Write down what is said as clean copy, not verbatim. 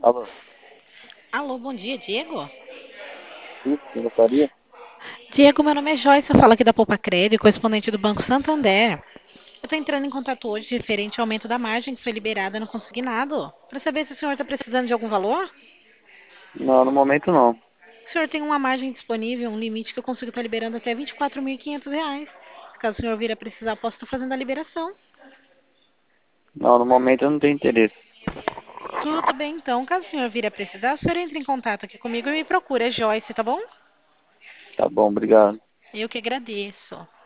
Alô, Alô, bom dia, Diego? isso, você gostaria? Diego, meu nome é Joyce, eu falo aqui da Poupa Crédito, correspondente do Banco Santander. Eu estou entrando em contato hoje referente ao aumento da margem que foi liberada no consignado, para saber se o senhor está precisando de algum valor. Não, no momento não. O senhor tem uma margem disponível, um limite que eu consigo estar liberando até R$ 24.500. Caso o senhor vir a precisar, eu posso estar fazendo a liberação. Não, no momento eu não tenho interesse. Tudo bem, então. Caso o senhor vir a precisar, o senhor entre em contato aqui comigo e me procura, é Joyce, tá bom? Tá bom, obrigado. Eu que agradeço.